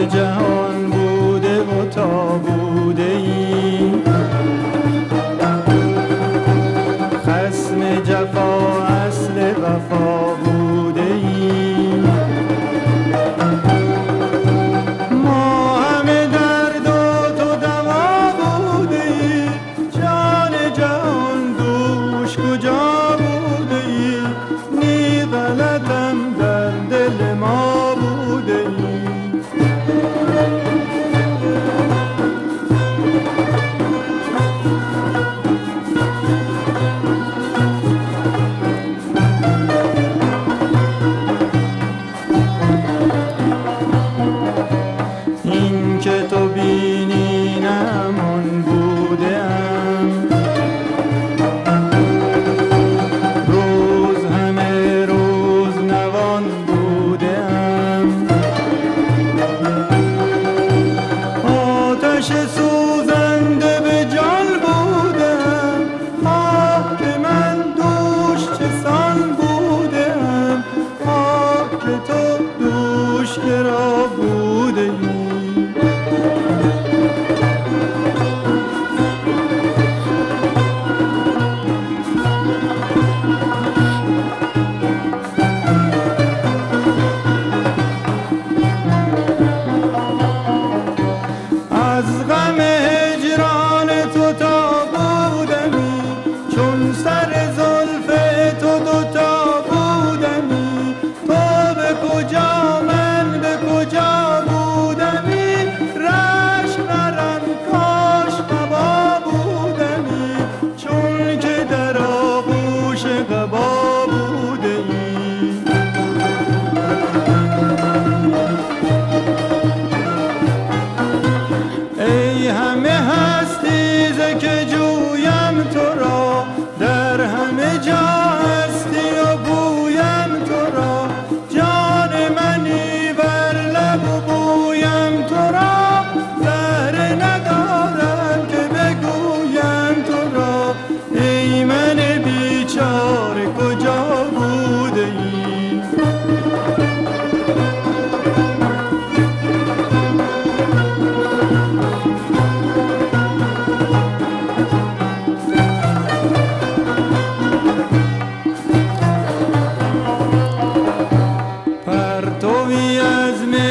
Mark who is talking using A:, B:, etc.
A: جهان بوده و تا بوده ای، خصم جفا اصل وفا بوده ای. ما همه درد و تو دوا بوده ای، جان جهان دوش کجا بوده ای، نی غلطم در دل ما بوده ای. این که تو بینی نمان بودم، روز همه روز نوان بودم، آتش سوزنده به جان بودم، آه که من دوش چسان بودم، آه که تو دوش کرا بوده ای. از غم هجران تو تا بودمی، چون سر زلف تو دوتا بودمی، تو به کجا من به کجا بودمی، رشک نرم کاش قبا بودمی، چون که در آغوش قبا بوده ای. ای همه هستی ز که جویم تو را، در همه جا هستی و بویم تو را، جان منی بر لب و بویم تو را، زهره ندارم که بگویم تو را، ای من بیچاره کجا بوده ای. پرتوی از